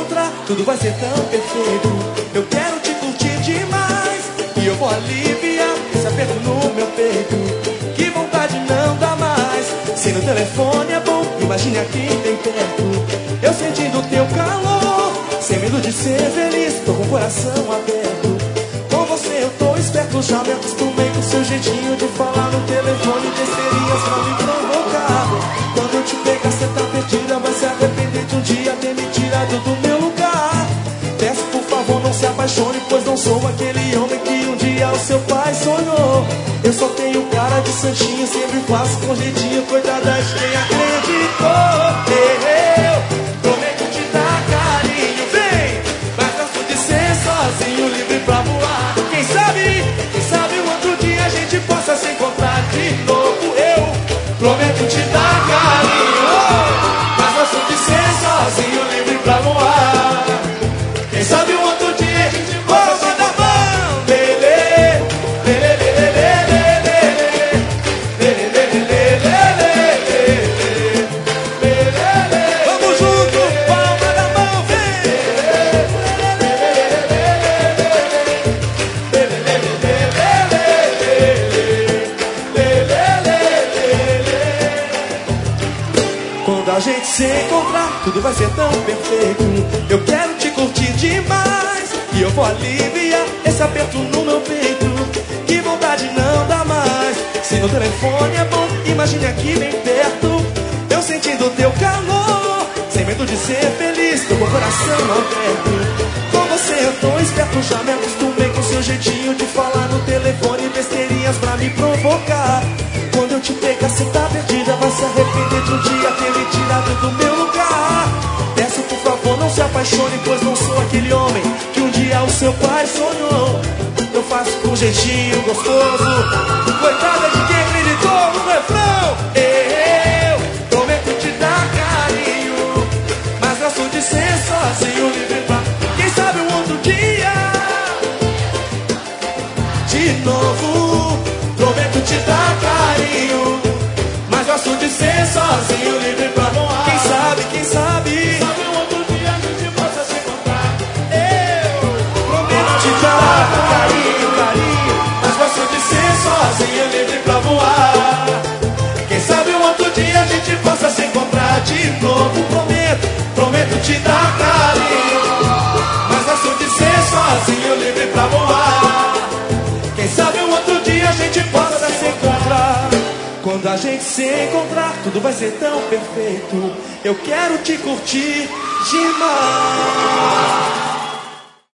encontrar, tudo vai ser tão perfeito. Eu quero te curtir demais e eu vou aliviar esse aperto no meu peito. Que vontade não dá mais. Se no telefone é bom, imagine aqui bem perto. Eu sentindo teu calor, sem medo de ser feliz, tô com o coração aberto. Com você eu tô esperto, já me acostumei com seu jeitinho de falar no telefone, besteirinhas pra me provocar. Quando eu te pegar cê tá perdida, vai se arrepender de um dia ter me tirado do meu lugar. Peço por favor não se apaixone, pois não sou aquele homem que um dia o seu pai sonhou. Eu só tenho cara de santinho, sempre faço com jeitinho, coitada de quem acreditou. Eu prometo te dar carinho, vem, mas gosto de ser sozinho, livre pra voar. Quem sabe um outro dia a gente possa se encontrar de novo. Eu prometo te dar carinho, mas gosto de ser sozinho, livre pra voar. Quem sabe um outro dia a gente possa se encontrar. Vamos junto, palma da mão, vem. Quando a gente se encontrar, tudo vai ser tão perfeito. Eu quero te curtir demais e eu vou aliviar esse aperto no meu peito. Que vontade não dá mais. Se no telefone é bom, imagine aqui bem perto. Eu sentindo teu calor, sem medo de ser feliz, tô com o coração aberto. Com você eu tô esperto, já me acostumei com seu jeitinho de falar no telefone, besteirinhas pra me provocar. Quando eu te pegar cê tá perdida, vai se arrepender de um dia ter me tirado do meu lugar. Peço por favor não se apaixone, pois não sou aquele homem que um dia o seu pai sonhou. Eu faço com jeitinho gostoso, coitada de quem acreditou no refrão. Eu prometo te dar carinho, mas gosto de ser sozinho, livre pra... Quem sabe um outro dia de novo. Prometo te dar carinho, mas gosto de ser sozinho, livre pra voar. Quem sabe um outro dia a gente possa se encontrar. Eu prometo te dar carinho, mas gosto de ser sozinho, livre pra voar. Quem sabe um outro dia a gente possa se encontrar de novo. Prometo te dar carinho, mas gosto de ser sozinho, livre pra voar. Quem sabe um outro dia a gente possa se encontrar. Quando a gente se encontrar, tudo vai ser tão perfeito. Eu quero te curtir demais.